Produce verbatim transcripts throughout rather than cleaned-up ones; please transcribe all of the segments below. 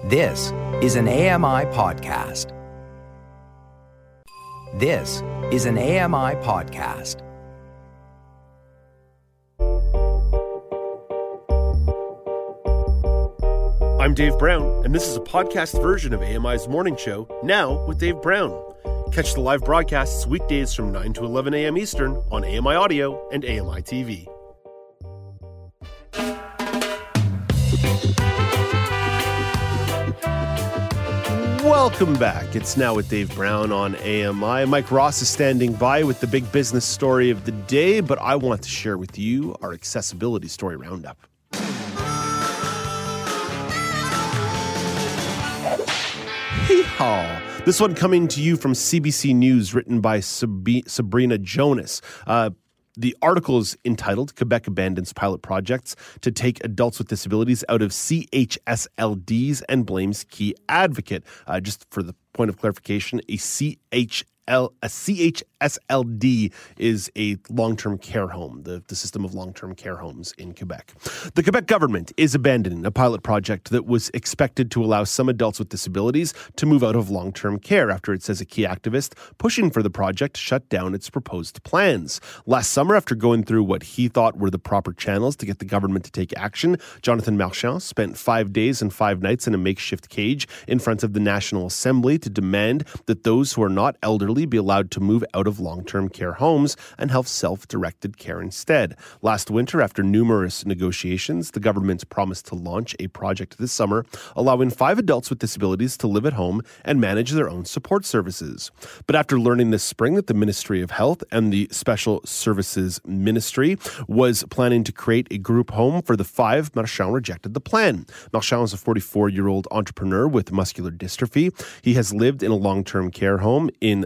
This is an A M I podcast. This is an A M I podcast. I'm Dave Brown, and this is a podcast version of A M I's Morning Show, Now with Dave Brown. Catch the live broadcasts weekdays from nine to eleven a.m. Eastern on A M I Audio and A M I T V. Welcome back. It's Now with Dave Brown on A M I. Mike Ross is standing by with the big business story of the day, but I want to share with you our accessibility story roundup. Hee-haw. This one coming to you from C B C News, written by Sab- Sabrina Jonas. Uh, The article is entitled, Quebec Abandons Pilot Projects to Take Adults with Disabilities Out of C H S L Ds and Blames Key Advocate. Uh, just for the point of clarification, a C H L, a C H S L D is a long-term care home, the, the system of long-term care homes in Quebec. The Quebec government is abandoning a pilot project that was expected to allow some adults with disabilities to move out of long-term care after it says a key activist pushing for the project shut down its proposed plans. Last summer, after going through what he thought were the proper channels to get the government to take action, Jonathan Marchand spent five days and five nights in a makeshift cage in front of the National Assembly to demand that those who are not elderly be allowed to move out of long-term care homes and have self-directed care instead. Last winter, after numerous negotiations, the government promised to launch a project this summer allowing five adults with disabilities to live at home and manage their own support services. But after learning this spring that the Ministry of Health and the Special Services Ministry was planning to create a group home for the five, Marchand rejected the plan. Marchand is a forty-four-year-old entrepreneur with muscular dystrophy. He has lived in a long-term care home in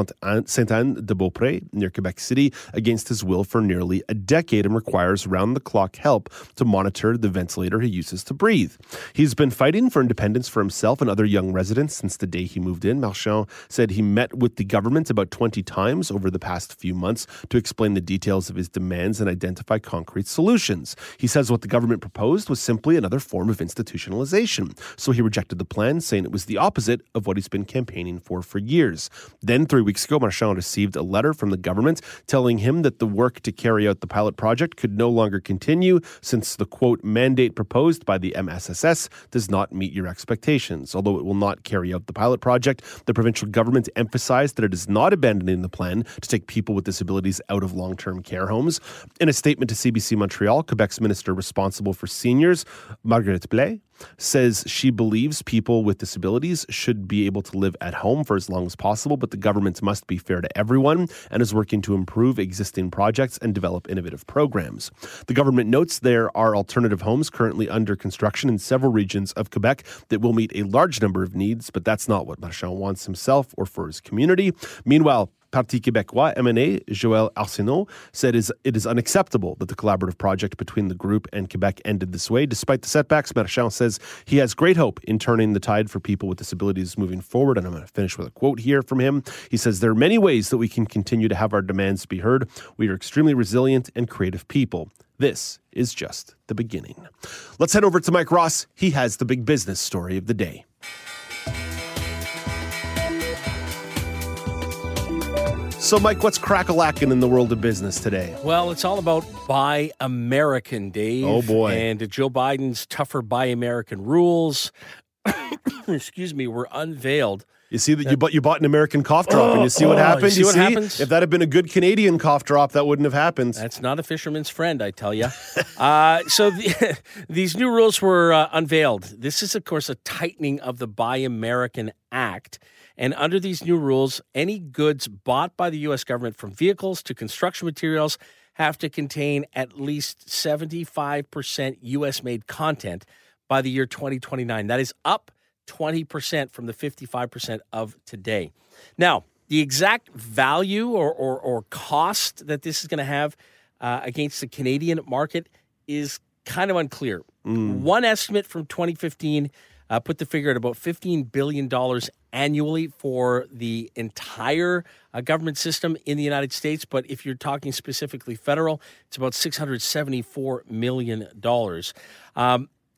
Sainte-Anne-de-Beaupré near Quebec City against his will for nearly a decade and requires round-the-clock help to monitor the ventilator he uses to breathe. He's been fighting for independence for himself and other young residents since the day he moved in. Marchand said he met with the government about twenty times over the past few months to explain the details of his demands and identify concrete solutions. He says what the government proposed was simply another form of institutionalization, so he rejected the plan, saying it was the opposite of what he's been campaigning for for years. Then, three weeks ago, Marchand received a letter from the government telling him that the work to carry out the pilot project could no longer continue since the, quote, mandate proposed by the M S S S does not meet your expectations. Although it will not carry out the pilot project, the provincial government emphasized that it is not abandoning the plan to take people with disabilities out of long-term care homes. In a statement to C B C Montreal, Quebec's minister responsible for seniors, Marguerite Blais, says she believes people with disabilities should be able to live at home for as long as possible, but the government must be fair to everyone and is working to improve existing projects and develop innovative programs. The government notes there are alternative homes currently under construction in several regions of Quebec that will meet a large number of needs, but that's not what Marchand wants himself or for his community. Meanwhile, Parti Québécois M N A, Joël Arsenault, said it is unacceptable that the collaborative project between the group and Quebec ended this way. Despite the setbacks, Marchand says he has great hope in turning the tide for people with disabilities moving forward. And I'm going to finish with a quote here from him. He says, "There are many ways that we can continue to have our demands be heard. We are extremely resilient and creative people. This is just the beginning." Let's head over to Mike Ross. He has the big business story of the day. So, Mike, what's crack-a-lackin' in the world of business today? Well, it's all about Buy American, Dave. Oh, boy. And Joe Biden's tougher Buy American rules, excuse me, were unveiled. You see that you bought you bought an American cough drop, oh, and you see what oh, happened? You see you what see? happens? If that had been a good Canadian cough drop, that wouldn't have happened. That's not a fisherman's friend, I tell you. uh, so the, these new rules were uh, unveiled. This is, of course, a tightening of the Buy American Act. And under these new rules, any goods bought by the U S government, from vehicles to construction materials, have to contain at least seventy-five percent U S-made content by the year twenty twenty-nine. That is up twenty percent from the fifty-five percent of today. Now, the exact value or, or, or cost that this is going to have uh, against the Canadian market is kind of unclear. Mm. One estimate from twenty fifteen uh, put the figure at about fifteen billion dollars annually for the entire uh, government system in the United States. But if you're talking specifically federal, it's about six hundred seventy-four million dollars. Um,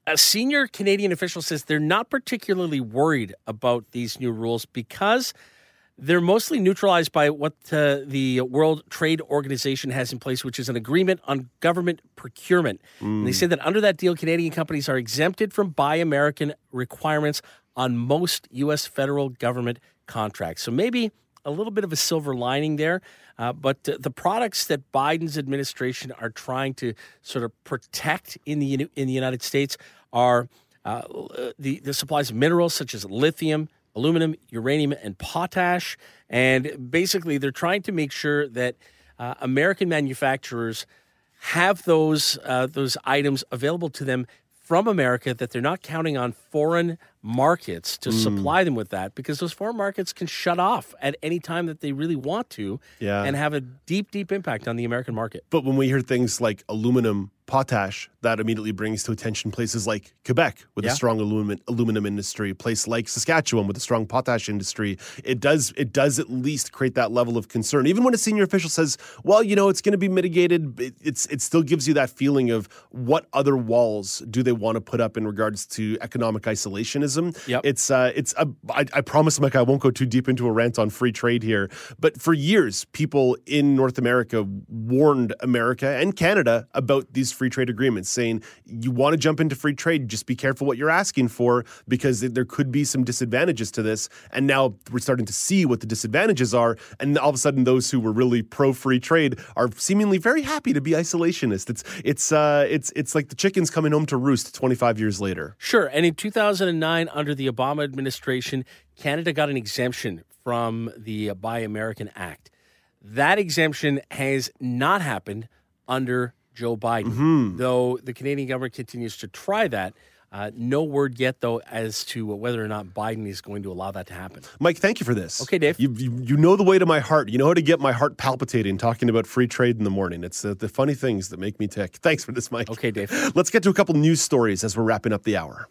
a senior Canadian official says they're not particularly worried about these new rules because they're mostly neutralized by what uh, the World Trade Organization has in place, which is an agreement on government procurement. Mm. And they say that under that deal, Canadian companies are exempted from Buy American requirements on most U S federal government contracts. So maybe a little bit of a silver lining there. Uh, but uh, the products that Biden's administration are trying to sort of protect in the in the United States are uh, the, the supplies of minerals such as lithium, aluminum, uranium, and potash. And basically, they're trying to make sure that uh, American manufacturers have those uh, those items available to them from America, that they're not counting on foreign markets to mm. supply them with that, because those foreign markets can shut off at any time that they really want to yeah. and have a deep, deep impact on the American market. But when we hear things like aluminum, potash, that immediately brings to attention places like Quebec with yeah. a strong aluminum aluminum industry, a place like Saskatchewan with a strong potash industry. It does it does at least create that level of concern. Even when a senior official says, well, you know, it's going to be mitigated, it, it's it still gives you that feeling of what other walls do they want to put up in regards to economic isolationism. Yep. It's uh, it's a, I, I promise, Mike, I won't go too deep into a rant on free trade here, but for years, people in North America warned America and Canada about these free trade agreements, saying you want to jump into free trade, just be careful what you're asking for, because there could be some disadvantages to this. And now we're starting to see what the disadvantages are, and all of a sudden those who were really pro free trade are seemingly very happy to be isolationist. It's it's uh, it's it's like the chickens coming home to roost twenty-five years later. Sure, and in two thousand nine, under the Obama administration, Canada got an exemption from the Buy American Act. That exemption has not happened under Joe Biden, mm-hmm. though the Canadian government continues to try that. Uh, no word yet, though, as to whether or not Biden is going to allow that to happen. Mike, thank you for this. Okay, Dave. You, you, you know the way to my heart. You know how to get my heart palpitating talking about free trade in the morning. It's uh, the funny things that make me tick. Thanks for this, Mike. Okay, Dave. Let's get to a couple news stories as we're wrapping up the hour.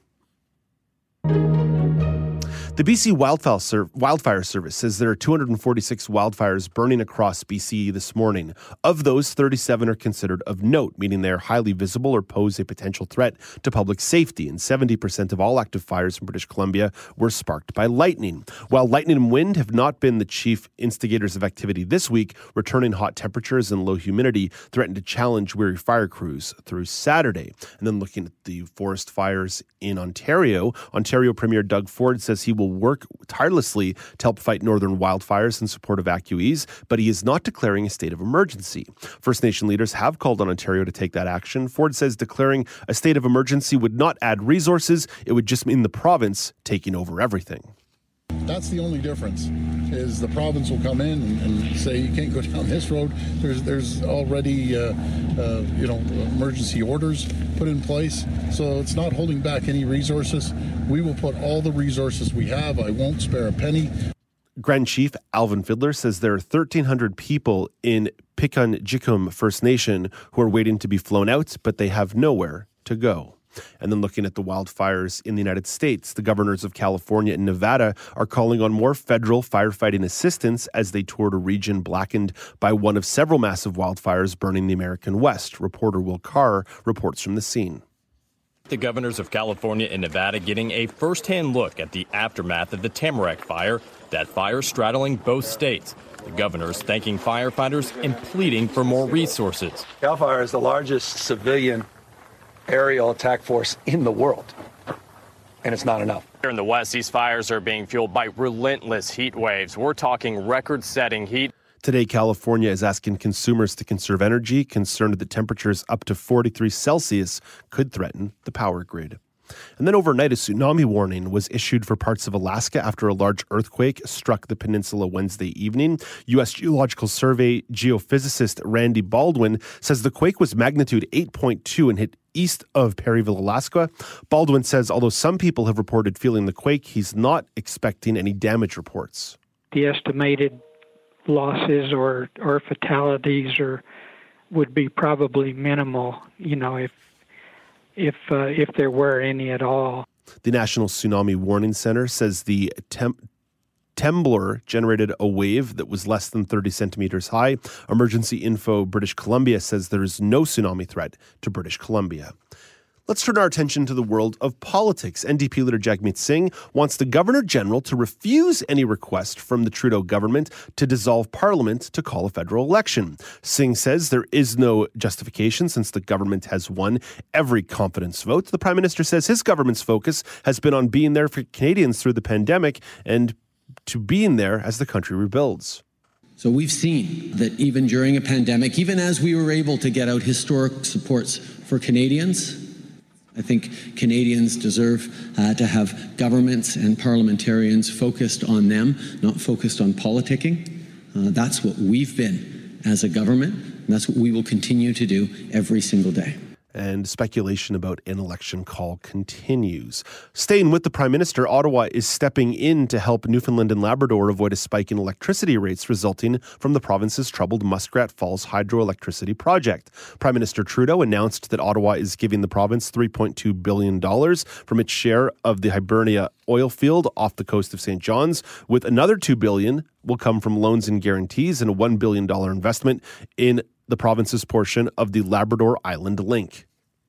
The B C Wildfire, Ser- Wildfire Service says there are two hundred forty-six wildfires burning across B C this morning. Of those, thirty-seven are considered of note, meaning they are highly visible or pose a potential threat to public safety, and seventy percent of all active fires in British Columbia were sparked by lightning. While lightning and wind have not been the chief instigators of activity this week, returning hot temperatures and low humidity threaten to challenge weary fire crews through Saturday. And then looking at the forest fires in Ontario, Ontario Premier Doug Ford says he will work tirelessly to help fight northern wildfires and support evacuees, but he is not declaring a state of emergency. First Nation leaders have called on Ontario to take that action. Ford says declaring a state of emergency would not add resources. It would just mean the province taking over everything. That's the only difference, is the province will come in and, and say you can't go down this road. There's there's already uh, uh, you know emergency orders put in place, so it's not holding back any resources. We will put all the resources we have. I won't spare a penny. Grand Chief Alvin Fiddler says there are thirteen hundred people in Pikangikum First Nation who are waiting to be flown out, but they have nowhere to go. And then looking at the wildfires in the United States, the governors of California and Nevada are calling on more federal firefighting assistance as they toured a region blackened by one of several massive wildfires burning the American West. Reporter Will Carr reports from the scene. The governors of California and Nevada getting a first-hand look at the aftermath of the Tamarack fire, that fire straddling both states. The governors thanking firefighters and pleading for more resources. CAL FIRE is the largest civilian aerial attack force in the world, and it's not enough. Here in the West, these fires are being fueled by relentless heat waves. We're talking record-setting heat. Today, California is asking consumers to conserve energy, concerned that temperatures up to forty-three Celsius could threaten the power grid. And then overnight, a tsunami warning was issued for parts of Alaska after a large earthquake struck the peninsula Wednesday evening. U S Geological Survey geophysicist Randy Baldwin says the quake was magnitude eight point two and hit east of Perryville, Alaska. Baldwin says although some people have reported feeling the quake, he's not expecting any damage reports. The estimated losses or, or fatalities or would be probably minimal, you know, if if uh, if there were any at all. The National Tsunami Warning Center says the temp- Temblor generated a wave that was less than thirty centimeters high. Emergency Info British Columbia says there is no tsunami threat to British Columbia. Let's turn our attention to the world of politics. N D P leader Jagmeet Singh wants the Governor-General to refuse any request from the Trudeau government to dissolve Parliament to call a federal election. Singh says there is no justification since the government has won every confidence vote. The Prime Minister says his government's focus has been on being there for Canadians through the pandemic and to being there as the country rebuilds. So we've seen that even during a pandemic, even as we were able to get out historic supports for Canadians, I think Canadians deserve uh, to have governments and parliamentarians focused on them, not focused on politicking. Uh, that's what we've been as a government, and that's what we will continue to do every single day. And speculation about an election call continues. Staying with the Prime Minister, Ottawa is stepping in to help Newfoundland and Labrador avoid a spike in electricity rates resulting from the province's troubled Muskrat Falls hydroelectricity project. Prime Minister Trudeau announced that Ottawa is giving the province three point two billion dollars from its share of the Hibernia oil field off the coast of Saint John's, with another two billion dollars will come from loans and guarantees and a one billion dollars investment in the province's portion of the Labrador Island Link.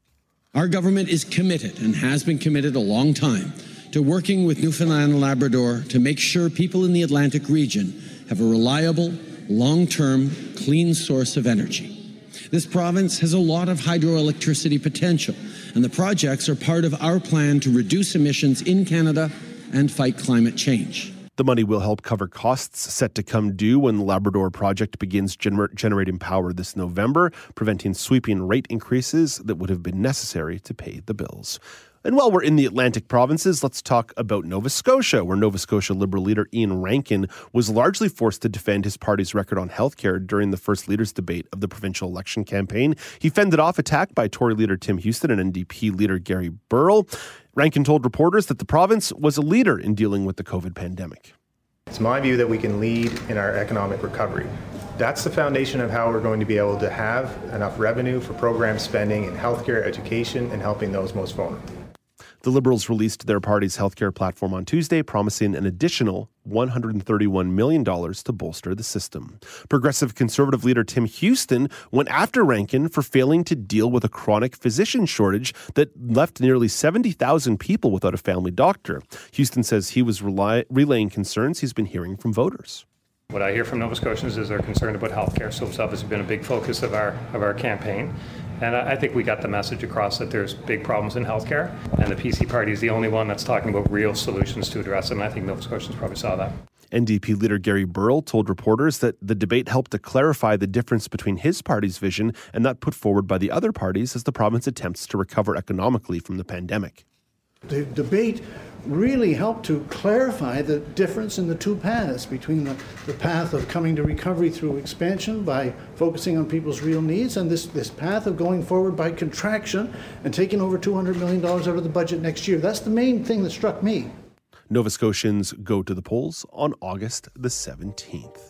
Our government is committed and has been committed a long time to working with Newfoundland and Labrador to make sure people in the Atlantic region have a reliable, long-term, clean source of energy. This province has a lot of hydroelectricity potential, and the projects are part of our plan to reduce emissions in Canada and fight climate change. The money will help cover costs set to come due when the Labrador project begins gener- generating power this November, preventing sweeping rate increases that would have been necessary to pay the bills. And while we're in the Atlantic provinces, let's talk about Nova Scotia, where Nova Scotia Liberal leader Ian Rankin was largely forced to defend his party's record on healthcare during the First Leaders debate of the provincial election campaign. He fended off attack by Tory leader Tim Houston and N D P leader Gary Burrell. Rankin told reporters that the province was a leader in dealing with the COVID pandemic. It's my view that we can lead in our economic recovery. That's the foundation of how we're going to be able to have enough revenue for program spending in healthcare, education, and helping those most vulnerable. The Liberals released their party's healthcare platform on Tuesday, promising an additional one hundred thirty-one million dollars to bolster the system. Progressive Conservative leader Tim Houston went after Rankin for failing to deal with a chronic physician shortage that left nearly seventy thousand people without a family doctor. Houston says he was rely- relaying concerns he's been hearing from voters. What I hear from Nova Scotians is they're concerned about healthcare, so it's obviously been a big focus of our of our campaign. And I think we got the message across that there's big problems in healthcare, and the P C party is the only one that's talking about real solutions to address them. And I think Nova Scotians probably saw that. N D P leader Gary Burrell told reporters that the debate helped to clarify the difference between his party's vision and that put forward by the other parties as the province attempts to recover economically from the pandemic. The debate really helped to clarify the difference in the two paths between the, the path of coming to recovery through expansion by focusing on people's real needs and this, this path of going forward by contraction and taking over two hundred million dollars out of the budget next year. That's the main thing that struck me. Nova Scotians go to the polls on August the seventeenth.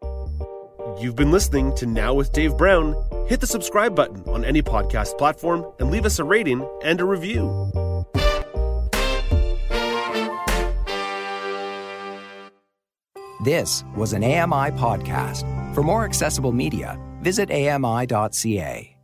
You've been listening to Now with Dave Brown. Hit the subscribe button on any podcast platform and leave us a rating and a review. This was an A M I podcast. For more accessible media, visit A M I dot C A.